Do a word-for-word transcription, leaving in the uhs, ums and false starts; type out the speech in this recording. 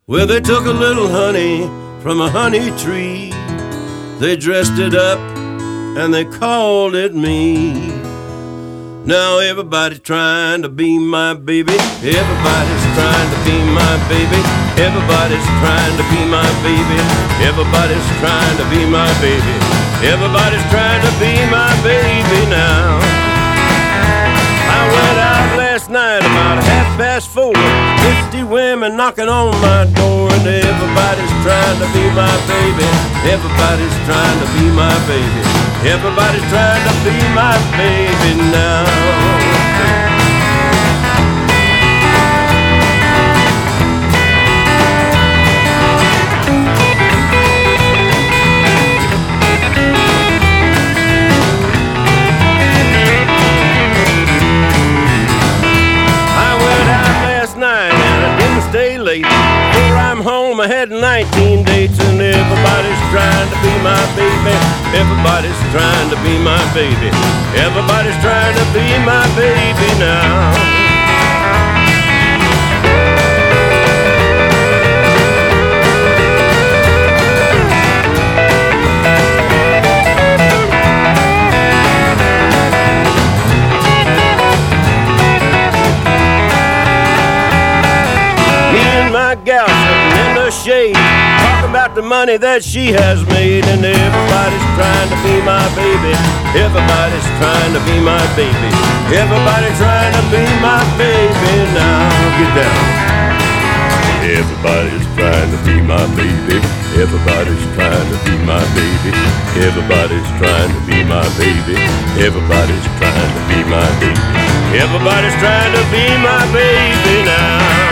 Well, they took a little honey from a honey tree. They dressed it up and they called it me. Now everybody's trying to be my baby. Everybody's trying to be my baby. Everybody's trying to be my baby. Everybody's trying to be my baby. Everybody's trying to be my baby now. I went out last night about half past four. Fifty women knocking on my door, and everybody's trying to be my baby. Everybody's trying to be my baby. Everybody's trying to be my baby now. Stay late. Before I'm home, I had nineteen dates, and everybody's trying to be my baby. Everybody's trying to be my baby. Everybody's trying to be my baby now. Gal sitting in the shade, talking about the money that she has made, and everybody's trying to be my baby. Everybody's trying to be my baby. Everybody's trying to be my baby now. Get down. Everybody's trying to be my baby. Everybody's trying to be my baby. Everybody's trying to be my baby. Everybody's trying to be my baby. Everybody's trying to be my baby now.